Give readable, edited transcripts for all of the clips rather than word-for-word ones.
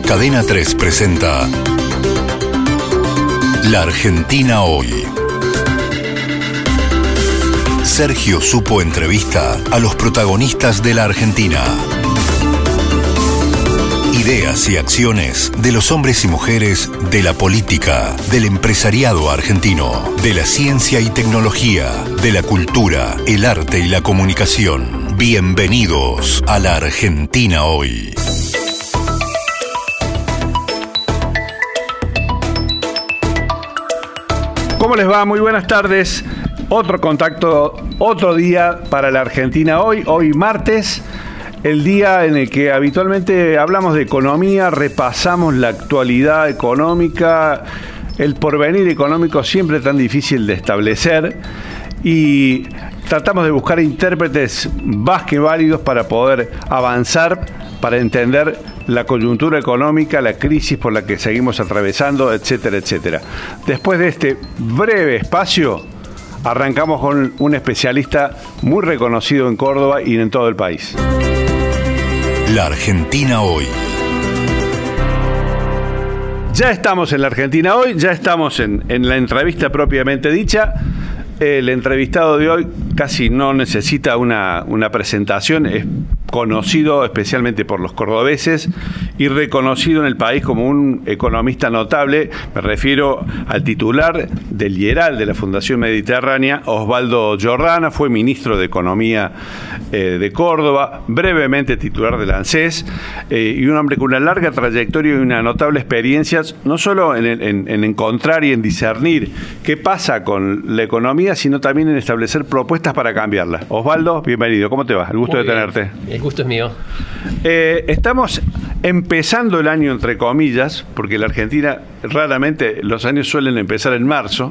Cadena 3 presenta La Argentina Hoy. Sergio Supo entrevista a los protagonistas de la Argentina. Ideas y acciones de los hombres y mujeres de la política, del empresariado argentino, de la ciencia y tecnología, de la cultura, el arte y la comunicación. Bienvenidos a La Argentina Hoy. ¿Cómo les va? Muy buenas tardes. Otro contacto, otro día para La Argentina Hoy. Hoy martes, el día en el que habitualmente hablamos de economía, repasamos la actualidad económica, el porvenir económico siempre tan difícil de establecer, y tratamos de buscar intérpretes más que válidos para poder avanzar, para entender la coyuntura económica, la crisis por la que seguimos atravesando, etcétera, etcétera. Después de este breve espacio, arrancamos con un especialista muy reconocido en Córdoba y en todo el país. La Argentina Hoy. Ya estamos en La Argentina Hoy, ya estamos en la entrevista propiamente dicha. El entrevistado de hoy casi no necesita una presentación, es conocido especialmente por los cordobeses y reconocido en el país como un economista notable. Me refiero al titular del IERAL, de la Fundación Mediterránea, Osvaldo Jordana. Fue ministro de Economía de Córdoba, brevemente titular del ANSES, y un hombre con una larga trayectoria y una notable experiencia, no solo en encontrar y en discernir qué pasa con la economía, sino también en establecer propuestas para cambiarla. Osvaldo, bienvenido. ¿Cómo te va? El gusto de tenerte. El gusto es mío. Estamos empezando el año, entre comillas, porque en la Argentina raramente los años suelen empezar en marzo.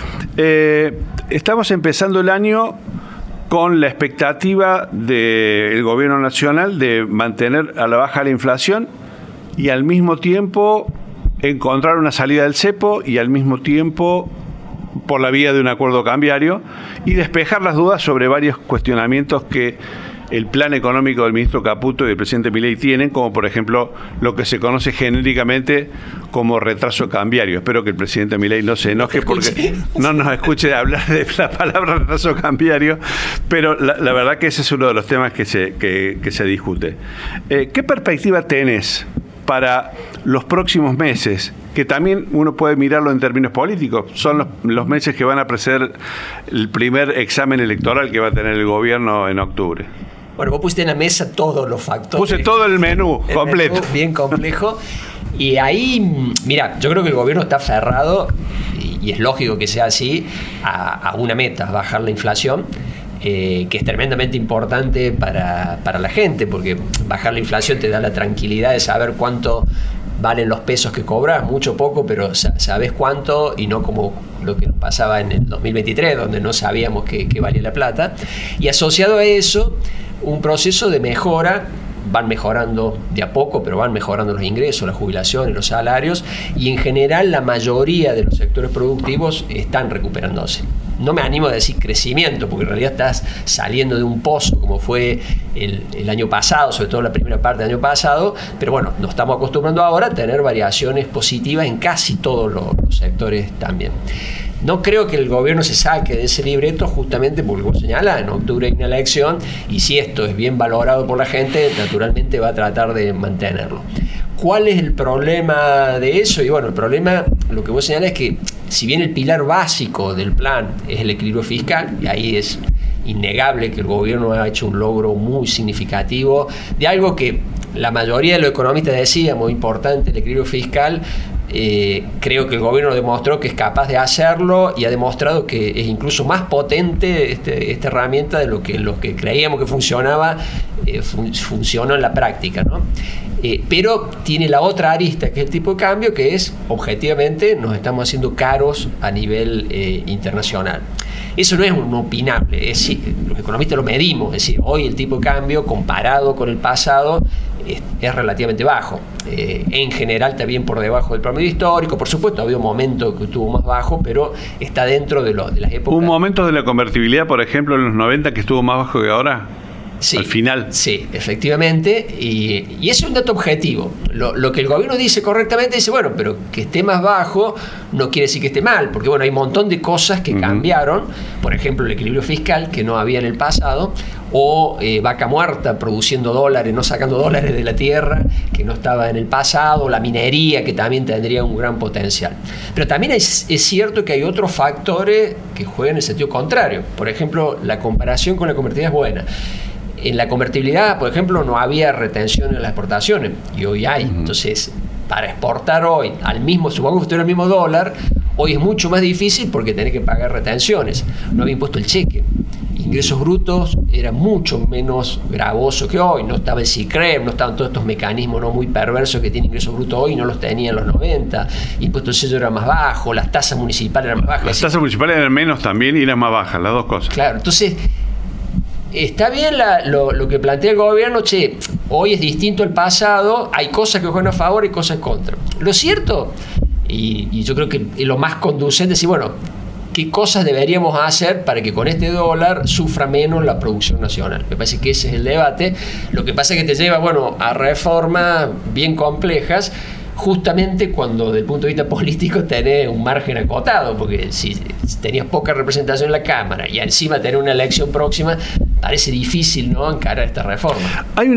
Estamos empezando el año con la expectativa del gobierno nacional de mantener a la baja la inflación y al mismo tiempo encontrar una salida del cepo y al mismo tiempo por la vía de un acuerdo cambiario y despejar las dudas sobre varios cuestionamientos que el plan económico del ministro Caputo y del presidente Milei tienen, como por ejemplo lo que se conoce genéricamente como retraso cambiario. Espero que el presidente Milei no se enoje porque no nos escuche hablar de la palabra retraso cambiario, pero la verdad que ese es uno de los temas que se discute. ¿Qué perspectiva tenés para los próximos meses? Que también uno puede mirarlo en términos políticos. Son los meses que van a preceder el primer examen electoral que va a tener el gobierno en octubre. Bueno, vos pusiste en la mesa todos los factores. Puse todo el menú completo. Menú bien complejo. Y ahí, mira, yo creo que el gobierno está aferrado, y es lógico que sea así, a una meta, bajar la inflación. Que es tremendamente importante para la gente, porque bajar la inflación te da la tranquilidad de saber cuánto valen los pesos que cobras, mucho o poco, pero sabes cuánto, y no como lo que nos pasaba en el 2023, donde no sabíamos qué valía la plata. Y asociado a eso, un proceso de mejora. Van mejorando de a poco, pero van mejorando los ingresos, las jubilaciones, los salarios, y en general la mayoría de los sectores productivos están recuperándose. No me animo a decir crecimiento, porque en realidad estás saliendo de un pozo como fue el año pasado, sobre todo la primera parte del año pasado, pero bueno, nos estamos acostumbrando ahora a tener variaciones positivas en casi todos los sectores también. No creo que el gobierno se saque de ese libreto, justamente porque vos señalás, en octubre hay una elección, y si esto es bien valorado por la gente, naturalmente va a tratar de mantenerlo. ¿Cuál es el problema de eso? Y bueno, el problema, lo que vos señalás, es que si bien el pilar básico del plan es el equilibrio fiscal, y ahí es innegable que el gobierno ha hecho un logro muy significativo de algo que la mayoría de los economistas decían, muy importante, el equilibrio fiscal. Creo que el gobierno demostró que es capaz de hacerlo y ha demostrado que es incluso más potente esta herramienta de lo que creíamos que funcionaba, funcionó en la práctica, ¿no? Pero tiene la otra arista, que es el tipo de cambio, que es, objetivamente, nos estamos haciendo caros a nivel internacional. Eso no es un opinable, es decir, los economistas lo medimos, es decir, hoy el tipo de cambio comparado con el pasado es relativamente bajo. En general está bien por debajo del promedio histórico. Por supuesto, ha habido momentos que estuvo más bajo, pero está dentro de las épocas. ¿Un momento de la convertibilidad, por ejemplo, en los 90 que estuvo más bajo que ahora? al final. Sí, efectivamente, y ese es un dato objetivo. Lo que el gobierno dice correctamente, dice, bueno, pero que esté más bajo no quiere decir que esté mal, porque bueno, hay un montón de cosas que cambiaron, por ejemplo, el equilibrio fiscal, que no había en el pasado, o Vaca Muerta produciendo dólares, no sacando dólares de la tierra, que no estaba en el pasado, la minería, que también tendría un gran potencial. Pero también es cierto que hay otros factores que juegan en el sentido contrario. Por ejemplo, la comparación con la convertibilidad es buena. En la convertibilidad, por ejemplo, no había retención en las exportaciones, y hoy hay. Entonces, para exportar hoy, supongamos que estuviera el mismo dólar, hoy es mucho más difícil porque tenés que pagar retenciones. No había impuesto el cheque. Ingresos brutos era mucho menos gravoso que hoy. No estaba el CICREM, no estaban todos estos mecanismos no muy perversos que tiene ingresos brutos hoy, no los tenía en los 90. Impuesto al sello era más bajo, las tasas municipales eran más bajas. Las tasas municipales eran menos también y eran más bajas, las dos cosas. Claro, entonces está bien lo que plantea el gobierno, hoy es distinto al pasado, hay cosas que juegan a favor y cosas en contra. Lo cierto, y yo creo que lo más conducente es decir, bueno, ¿qué cosas deberíamos hacer para que con este dólar sufra menos la producción nacional? Me parece que ese es el debate. Lo que pasa es que te lleva, a reformas bien complejas, justamente cuando desde el punto de vista político tenés un margen acotado, porque si tenías poca representación en la Cámara y encima tenés una elección próxima, parece difícil, ¿no?, encarar esta reforma. Hay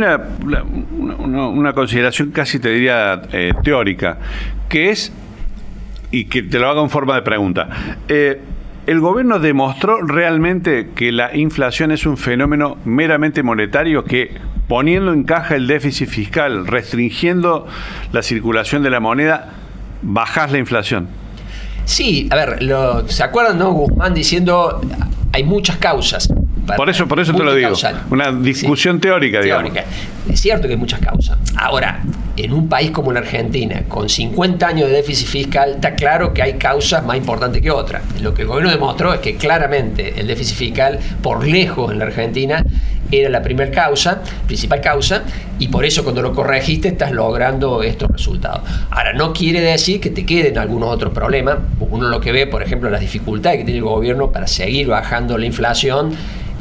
una consideración casi te diría teórica, que es, y que te lo hago en forma de pregunta, ¿el gobierno demostró realmente que la inflación es un fenómeno meramente monetario, que poniendo en caja el déficit fiscal, restringiendo la circulación de la moneda, bajás la inflación? Sí, a ver, ¿se acuerdan, no? Guzmán diciendo hay muchas causas. Por eso te lo digo. Causal. Una discusión teórica, digamos. Es cierto que hay muchas causas. Ahora, en un país como la Argentina, con 50 años de déficit fiscal, está claro que hay causas más importantes que otras. Lo que el gobierno demostró es que claramente el déficit fiscal, por lejos en la Argentina, era la principal causa, y por eso cuando lo corregiste estás logrando estos resultados. Ahora, no quiere decir que te queden algunos otros problemas. Uno lo que ve, por ejemplo, las dificultades que tiene el gobierno para seguir bajando la inflación,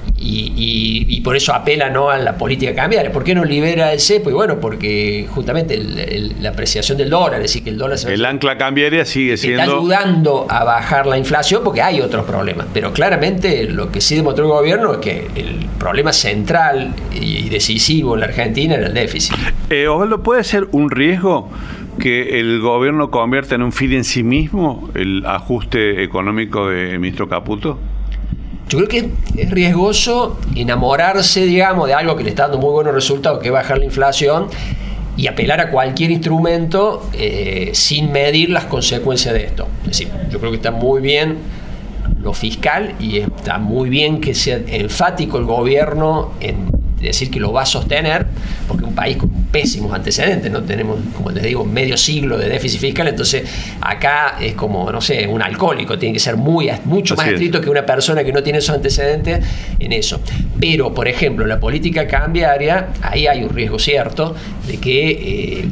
y por eso apela, ¿no?, a la política cambiaria. ¿Por qué no libera el cepo? Y bueno, porque justamente la apreciación del dólar, es decir, que el dólar el ancla cambiaria sigue siendo, está ayudando a bajar la inflación, porque hay otros problemas. Pero claramente lo que sí demostró el gobierno es que el problema central y decisivo en la Argentina era el déficit. Osvaldo, ¿puede ser un riesgo que el gobierno convierta en un fin en sí mismo el ajuste económico del ministro Caputo? Yo creo que es riesgoso enamorarse, digamos, de algo que le está dando muy buenos resultados, que es bajar la inflación, y apelar a cualquier instrumento sin medir las consecuencias de esto. Es decir, yo creo que está muy bien lo fiscal y está muy bien que sea enfático el gobierno en decir que lo va a sostener, porque un país con pésimos antecedentes, no tenemos, como les digo, medio siglo de déficit fiscal, entonces acá es como, no sé, un alcohólico, tiene que ser mucho más estricto que una persona que no tiene esos antecedentes en eso. Pero, por ejemplo, la política cambiaria, ahí hay un riesgo cierto de que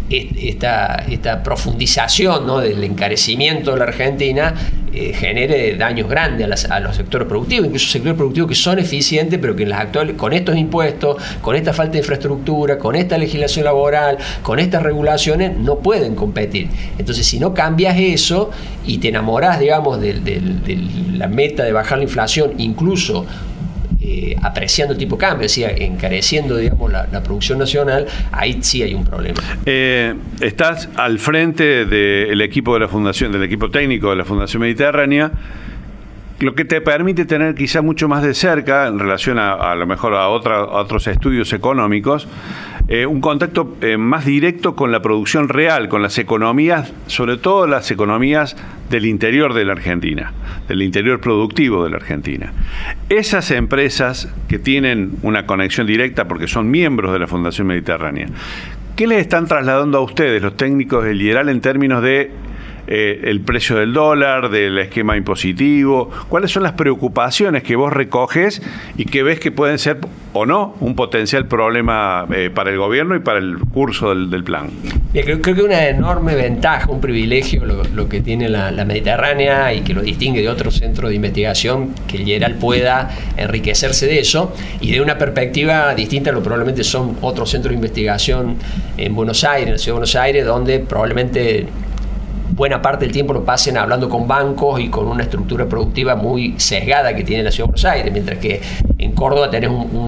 esta profundización, ¿no?, del encarecimiento de la Argentina genere daños grandes a los sectores productivos, incluso sectores productivos que son eficientes, pero que en las actuales, con estos impuestos, con esta falta de infraestructura, con esta legislación laboral, con estas regulaciones, no pueden competir. Entonces, si no cambias eso y te enamorás, digamos, de la meta de bajar la inflación, incluso apreciando el tipo de cambio, es decir, encareciendo, digamos, la producción nacional, ahí sí hay un problema. Estás al frente del equipo de la Fundación, del equipo técnico de la Fundación Mediterránea, lo que te permite tener quizá mucho más de cerca, en relación a lo mejor a otros estudios económicos, un contacto más directo con la producción real, con las economías, sobre todo las economías del interior de la Argentina, del interior productivo de la Argentina. Esas empresas que tienen una conexión directa porque son miembros de la Fundación Mediterránea, ¿qué les están trasladando a ustedes, los técnicos del IERAL, en términos de el precio del dólar, del esquema impositivo? ¿Cuáles son las preocupaciones que vos recoges y que ves que pueden ser o no un potencial problema para el gobierno y para el curso del plan? Creo que una enorme ventaja, un privilegio lo que tiene la Mediterránea y que lo distingue de otros centros de investigación, que el IERAL pueda enriquecerse de eso y de una perspectiva distinta a lo que probablemente son otros centros de investigación en Buenos Aires, en la ciudad de Buenos Aires, donde probablemente buena parte del tiempo lo pasen hablando con bancos y con una estructura productiva muy sesgada que tiene la ciudad de Buenos Aires, mientras que en Córdoba tenés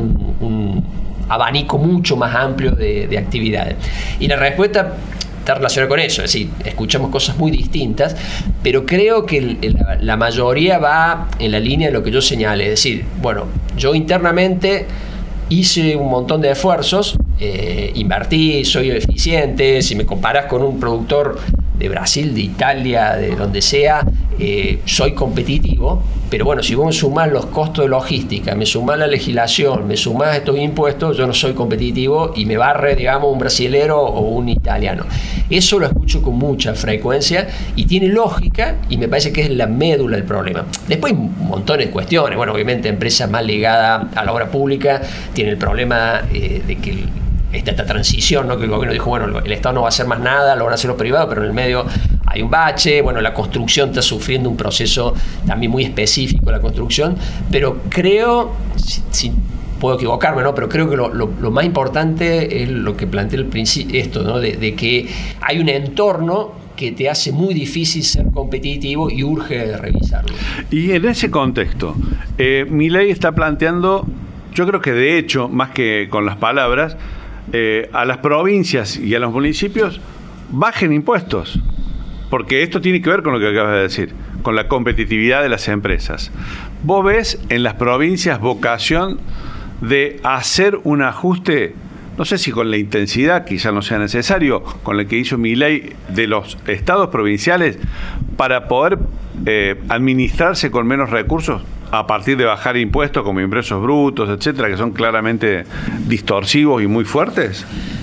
un abanico mucho más amplio de actividades. Y la respuesta está relacionada con eso, es decir, escuchamos cosas muy distintas, pero creo que la mayoría va en la línea de lo que yo señalé, es decir, bueno, yo internamente hice un montón de esfuerzos, invertí, soy eficiente, si me comparas con un productor de Brasil, de Italia, de donde sea, soy competitivo, pero bueno, si vos me sumás los costos de logística, me sumás la legislación, me sumás estos impuestos, yo no soy competitivo y me barre, digamos, un brasilero o un italiano. Eso lo escucho con mucha frecuencia y tiene lógica y me parece que es la médula del problema. Después hay montones de cuestiones, bueno, obviamente empresas más ligadas a la obra pública tienen el problema de que esta transición, ¿no? Que el gobierno dijo, bueno, el Estado no va a hacer más nada, lo van a hacer los privados, pero en el medio hay un bache, bueno, la construcción está sufriendo un proceso también muy específico, la construcción, pero creo, si puedo equivocarme, ¿no? Pero creo que lo más importante es lo que planteé al principio, esto, ¿no? De que hay un entorno que te hace muy difícil ser competitivo y urge revisarlo. Y en ese contexto, Milei está planteando, yo creo que de hecho, más que con las palabras, a las provincias y a los municipios bajen impuestos, porque esto tiene que ver con lo que acabas de decir, con la competitividad de las empresas. ¿Vos ves en las provincias vocación de hacer un ajuste, no sé si con la intensidad, quizá no sea necesario, con la que hizo Milei de los estados provinciales para poder administrarse con menos recursos a partir de bajar impuestos como ingresos brutos, etcétera, que son claramente distorsivos y muy fuertes?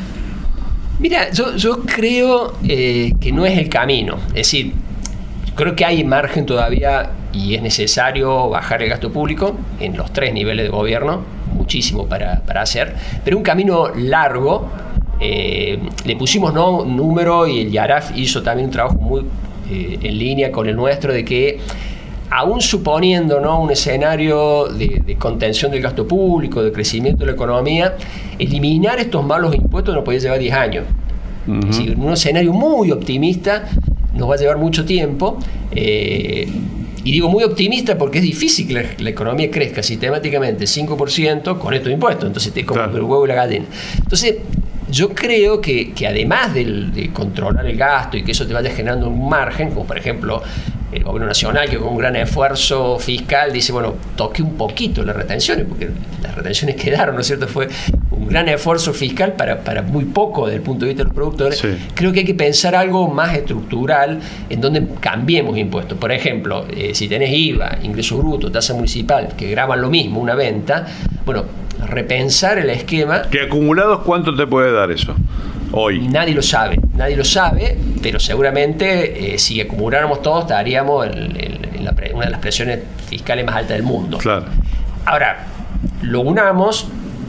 Mira, yo creo que no es el camino. Es decir, creo que hay margen todavía y es necesario bajar el gasto público en los 3 niveles de gobierno, muchísimo para hacer, pero un camino largo. Le pusimos un número y el IARAF hizo también un trabajo muy en línea con el nuestro de que aún suponiendo, ¿no?, un escenario de contención del gasto público, de crecimiento de la economía, eliminar estos malos impuestos nos puede llevar 10 años. Uh-huh. Es decir, en un escenario muy optimista nos va a llevar mucho tiempo. Y digo muy optimista porque es difícil que la economía crezca sistemáticamente 5% con estos impuestos. Entonces te como claro, el huevo y la gallina. Entonces yo creo que además de controlar el gasto y que eso te vaya generando un margen, como por ejemplo el gobierno nacional, que con un gran esfuerzo fiscal dice, bueno, toque un poquito las retenciones, porque las retenciones quedaron, ¿no es cierto? Fue un gran esfuerzo fiscal para muy poco desde el punto de vista de los productores. Sí. Creo que hay que pensar algo más estructural en donde cambiemos impuestos. Por ejemplo, si tenés IVA, ingreso bruto, tasa municipal, que graban lo mismo, una venta, bueno, repensar el esquema. ¿Que acumulados cuánto te puede dar eso hoy? Nadie lo sabe, pero seguramente si acumuláramos todos estaríamos en una de las presiones fiscales más altas del mundo. Claro. Ahora, lo unamos,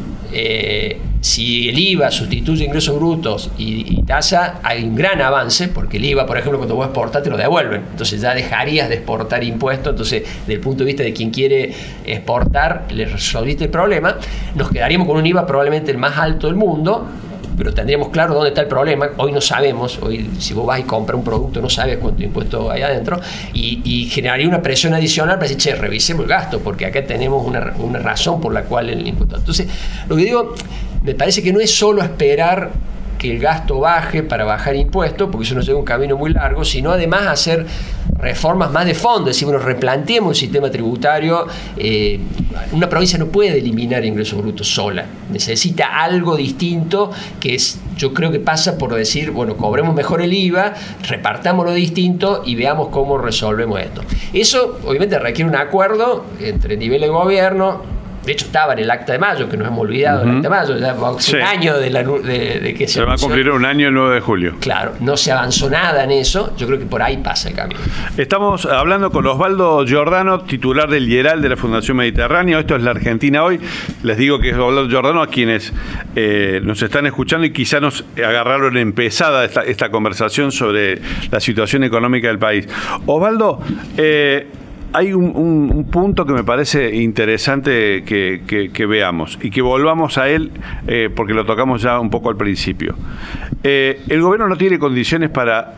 si el IVA sustituye ingresos brutos y tasa, hay un gran avance, porque el IVA, por ejemplo, cuando vos exportás te lo devuelven, entonces ya dejarías de exportar impuestos, entonces desde el punto de vista de quien quiere exportar, le resolviste el problema, nos quedaríamos con un IVA probablemente el más alto del mundo, pero tendríamos claro dónde está el problema. Hoy no sabemos, hoy si vos vas y compras un producto no sabes cuánto impuesto hay adentro y generaría una presión adicional para decir, che, revisemos el gasto, porque acá tenemos una razón por la cual el impuesto. Entonces, lo que digo, me parece que no es solo esperar que el gasto baje para bajar impuestos, porque eso nos lleva un camino muy largo, sino además hacer reformas más de fondo, es decir, bueno, replanteemos el sistema tributario. Una provincia no puede eliminar ingresos brutos sola, necesita algo distinto, que es, yo creo que pasa por decir, bueno, cobremos mejor el IVA, repartámoslo distinto y veamos cómo resolvemos esto. Eso obviamente requiere un acuerdo entre nivel de gobierno, de hecho estaba en el Acta de Mayo, que nos hemos olvidado del Acta de Mayo, ya va un año de que se va a cumplir un año el 9 de julio. Claro, no se avanzó nada en eso, yo creo que por ahí pasa el camino. Estamos hablando con Osvaldo Giordano, titular del IERAL de la Fundación Mediterráneo. Esto es La Argentina Hoy. Les digo que es Osvaldo Giordano, a quienes nos están escuchando y quizá nos agarraron empezada esta conversación sobre la situación económica del país. Osvaldo, hay un punto que me parece interesante que veamos y que volvamos a él, porque lo tocamos ya un poco al principio. El gobierno no tiene condiciones para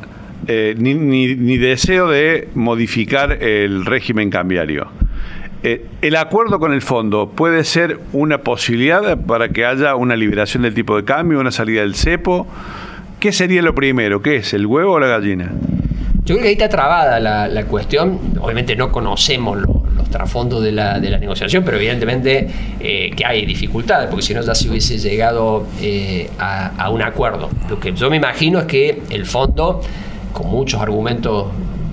ni deseo de modificar el régimen cambiario. ¿El acuerdo con el fondo puede ser una posibilidad para que haya una liberación del tipo de cambio, una salida del cepo? ¿Qué sería lo primero? ¿Qué es, el huevo o la gallina? Yo creo que ahí está trabada la cuestión. Obviamente no conocemos los trasfondos de la negociación, pero evidentemente que hay dificultades, porque si no ya se hubiese llegado a un acuerdo. Lo que yo me imagino es que el fondo, con muchos argumentos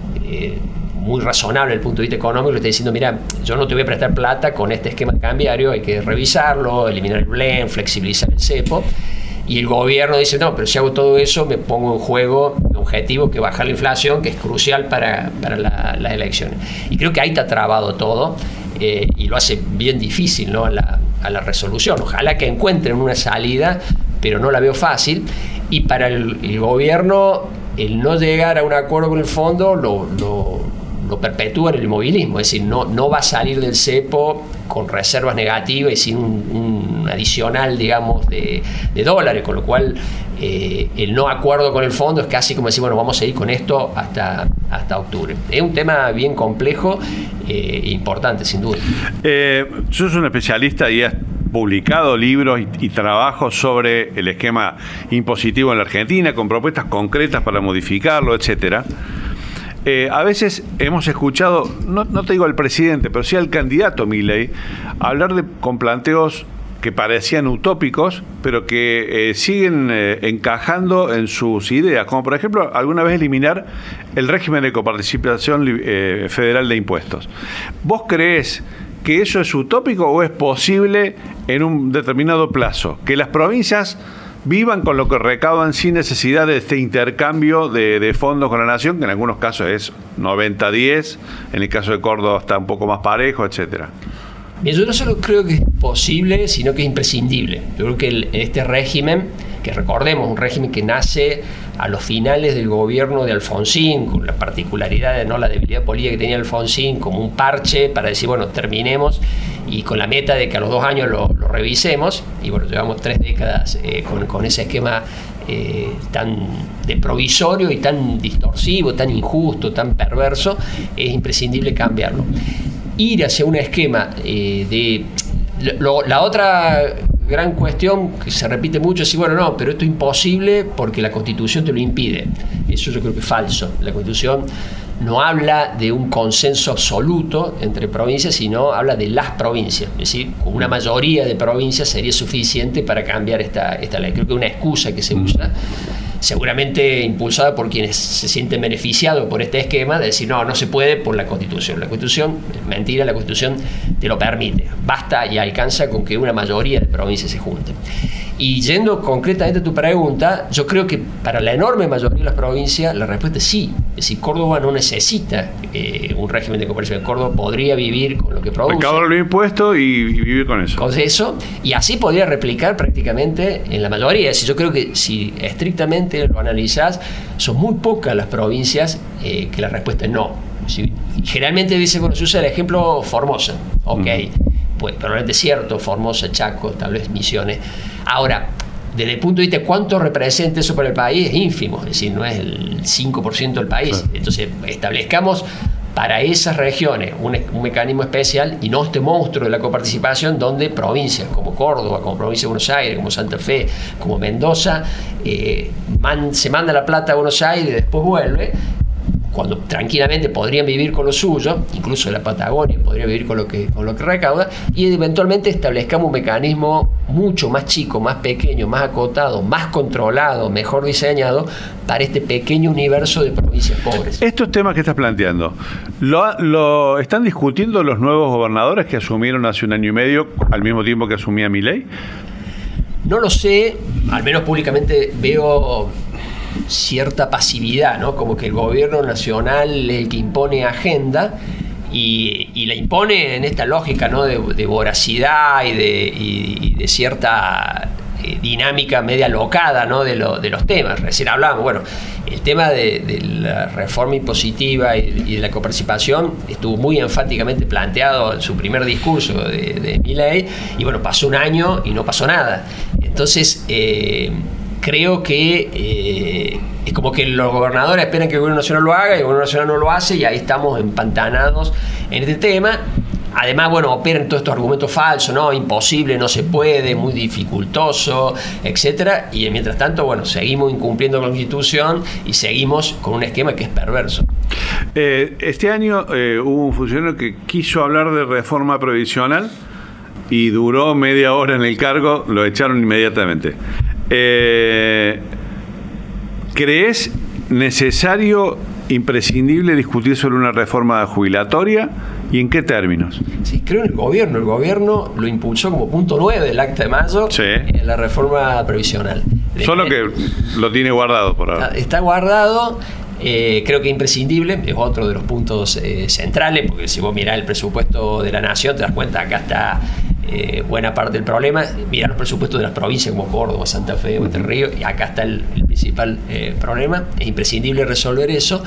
muy razonables desde el punto de vista económico, le está diciendo, mira, yo no te voy a prestar plata con este esquema cambiario, hay que revisarlo, eliminar el blend, flexibilizar el cepo. Y el gobierno dice, no, pero si hago todo eso, me pongo en juego un objetivo que bajar la inflación, que es crucial para las elecciones. Y creo que ahí está trabado todo, y lo hace bien difícil, ¿no?, a la resolución. Ojalá que encuentren una salida, pero no la veo fácil. Y para el gobierno, el no llegar a un acuerdo con el fondo lo perpetúa en el inmovilismo, es decir, no va a salir del cepo con reservas negativas y sin un adicional, digamos, de dólares, con lo cual el no acuerdo con el fondo es casi como decir, bueno, vamos a ir con esto hasta octubre. Es un tema bien complejo e importante, sin duda. Sos un especialista y has publicado libros y trabajos sobre el esquema impositivo en la Argentina, con propuestas concretas para modificarlo, etcétera. A veces hemos escuchado, no te digo al presidente, pero sí al candidato Milei, hablar con planteos que parecían utópicos, pero que siguen encajando en sus ideas, como por ejemplo, alguna vez eliminar el régimen de coparticipación federal de impuestos. ¿Vos creés que eso es utópico o es posible en un determinado plazo? Que las provincias vivan con lo que recaudan sin necesidad de este intercambio de fondos con la nación, que en algunos casos es 90-10, en el caso de Córdoba está un poco más parejo, etcétera. Bien, yo no solo creo que es posible, sino que es imprescindible. Yo creo que este régimen, que recordemos, un régimen que nace a los finales del gobierno de Alfonsín, con la particularidad de la debilidad política que tenía Alfonsín, como un parche para decir, bueno, terminemos, y con la meta de que a los 2 años lo revisemos, y bueno, llevamos 3 décadas con ese esquema tan de provisorio y tan distorsivo, tan injusto, tan perverso. Es imprescindible cambiarlo. Ir hacia un esquema la otra gran cuestión que se repite mucho es decir, bueno, no, pero esto es imposible porque la Constitución te lo impide. Eso yo creo que es falso. La Constitución no habla de un consenso absoluto entre provincias, sino habla de las provincias. Es decir, con una mayoría de provincias sería suficiente para cambiar esta ley. Creo que es una excusa que se usa, seguramente impulsada por quienes se sienten beneficiados por este esquema, de decir, no se puede por la Constitución. La Constitución, mentira, la Constitución te lo permite. Basta y alcanza con que una mayoría de provincias se junten. Y yendo concretamente a tu pregunta, yo creo que para la enorme mayoría de las provincias la respuesta es sí. Es decir, Córdoba no necesita un régimen de cooperación. Córdoba podría vivir con lo que produce. Recaudar los impuestos y vivir con eso. Con eso, y así podría replicar prácticamente en la mayoría. Es decir, yo creo que si estrictamente lo analizás, son muy pocas las provincias que la respuesta es no. Si, generalmente dice, bueno, se usa el ejemplo Formosa. Ok, pues probablemente es cierto, Formosa, Chaco, tal vez Misiones. Ahora, desde el punto de vista de cuánto representa eso para el país, es ínfimo, es decir, no es el 5% del país. Claro. Entonces, establezcamos para esas regiones un mecanismo especial y no este monstruo de la coparticipación donde provincias como Córdoba, como provincia de Buenos Aires, como Santa Fe, como Mendoza, se manda la plata a Buenos Aires y después vuelve. cuando tranquilamente podrían vivir con lo suyo, incluso la Patagonia podría vivir con lo que recauda, y eventualmente establezcamos un mecanismo mucho más chico, más pequeño, más acotado, más controlado, mejor diseñado para este pequeño universo de provincias pobres. Estos temas que estás planteando, ¿lo están discutiendo los nuevos gobernadores que asumieron hace 1 año y medio, al mismo tiempo que asumía Milei? No lo sé, al menos públicamente veo cierta pasividad, ¿no? Como que el gobierno nacional es el que impone agenda y la impone en esta lógica, ¿no? de voracidad y de cierta dinámica media locada, ¿no? de los temas. Recién hablábamos, bueno, el tema de la reforma impositiva y de la coparticipación estuvo muy enfáticamente planteado en su primer discurso de Milei, y bueno, pasó 1 año y no pasó nada. Entonces, creo que es como que los gobernadores esperan que el gobierno nacional lo haga y el gobierno nacional no lo hace, y ahí estamos empantanados en este tema. Además, bueno, operan todos estos argumentos falsos, ¿no? Imposible, no se puede, muy dificultoso, etcétera. Y mientras tanto, bueno, seguimos incumpliendo con la Constitución y seguimos con un esquema que es perverso. Este año hubo un funcionario que quiso hablar de reforma previsional y duró media hora en el cargo, lo echaron inmediatamente. ¿Crees necesario, imprescindible discutir sobre una reforma jubilatoria? ¿Y en qué términos? Sí, creo en el gobierno. El gobierno lo impulsó como punto 9 del Acta de Mayo, sí, en la reforma previsional. Solo que lo tiene guardado por ahora. Está guardado. Creo que imprescindible, es otro de los puntos centrales, porque si vos mirás el presupuesto de la Nación, te das cuenta que acá está buena parte del problema. Mirá los presupuestos de las provincias como Córdoba, Santa Fe o Entre Ríos, y acá está el principal problema. Es imprescindible resolver eso.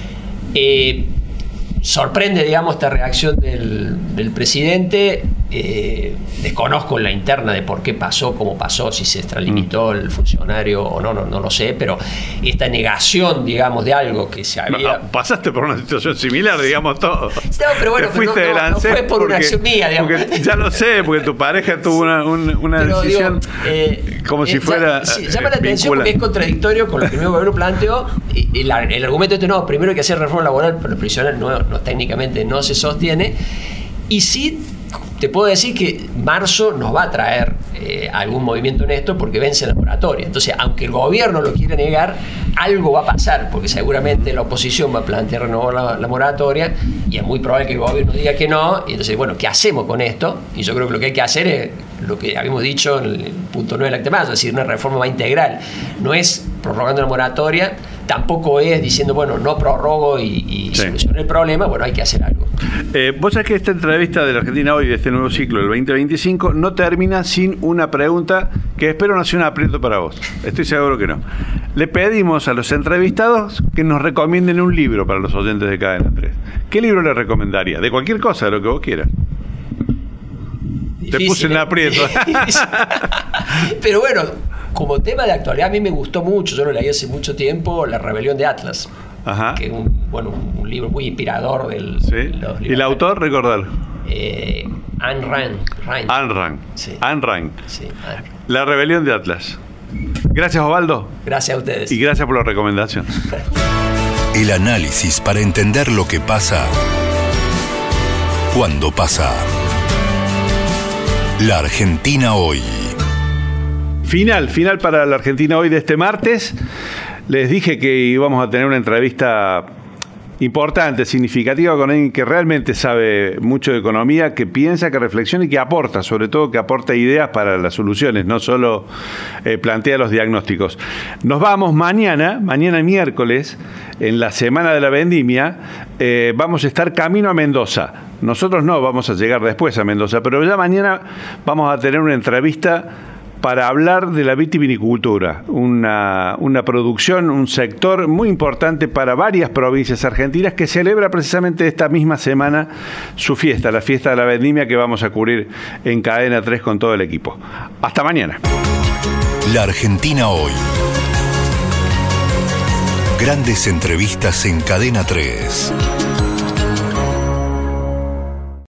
Sorprende, digamos, esta reacción del presidente. Desconozco la interna de por qué pasó, cómo pasó, si se extralimitó el funcionario o no lo sé, pero esta negación, digamos, de algo que se había... Pasaste por una situación similar, digamos, todo. No, pero bueno, no fue por una acción mía, digamos. Ya lo sé, porque tu pareja tuvo una decisión, digo, como si fuera... Sí, llama la atención porque es contradictorio con lo que el nuevo gobierno planteó. El argumento no, primero hay que hacer reforma laboral, pero el previsional no técnicamente no se sostiene. Y sí, te puedo decir que marzo nos va a traer algún movimiento en esto, porque vence la moratoria. Entonces, aunque el gobierno lo quiera negar, algo va a pasar, porque seguramente la oposición va a plantear renovar la moratoria, y es muy probable que el gobierno diga que no. Y entonces, bueno, ¿qué hacemos con esto? Y yo creo que lo que hay que hacer es lo que habíamos dicho en el punto 9 del Acta de Mayo, es decir, una reforma más integral. No es prorrogando la moratoria, tampoco es diciendo, bueno, no prorrogo y solucioné el problema. Bueno, hay que hacer algo. Vos sabés que esta entrevista de la Argentina Hoy, de este nuevo ciclo del 2025, no termina sin una pregunta que espero no sea un aprieto para vos. Estoy seguro que no. Le pedimos a los entrevistados que nos recomienden un libro para los oyentes de Cadena 3. ¿Qué libro le recomendaría? De cualquier cosa, de lo que vos quieras. Difícil, te puse en aprieto. Pero bueno, como tema de actualidad, a mí me gustó mucho, yo lo leí hace mucho tiempo, La Rebelión de Atlas. Ajá. Que es un libro muy inspirador del... ¿Sí? ¿Y el autor, recordar? Ayn Rand. Ayn Rand. Sí. Ayn Rand. Sí, La Rebelión de Atlas. Gracias, Osvaldo. Gracias a ustedes. Y gracias por la recomendación. El análisis para entender lo que pasa cuando pasa. La Argentina Hoy. Final para la Argentina Hoy de este martes. Les dije que íbamos a tener una entrevista importante, significativa, con alguien que realmente sabe mucho de economía, que piensa, que reflexiona y que aporta, sobre todo que aporta ideas para las soluciones, no solo plantea los diagnósticos. Nos vamos mañana miércoles, en la Semana de la Vendimia, vamos a estar camino a Mendoza. Nosotros no vamos a llegar después a Mendoza, pero ya mañana vamos a tener una entrevista para hablar de la vitivinicultura, una producción, un sector muy importante para varias provincias argentinas, que celebra precisamente esta misma semana su fiesta, la fiesta de la vendimia, que vamos a cubrir en Cadena 3 con todo el equipo. Hasta mañana. La Argentina Hoy. Grandes entrevistas en Cadena 3.